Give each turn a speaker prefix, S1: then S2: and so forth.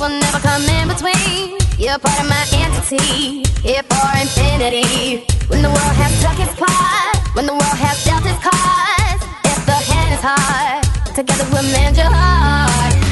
S1: will never come in between. You're part of my entity, here for infinity. When the world has struck its part, when the world has dealt its cards, if the hand is hard, together we'll mend your heart.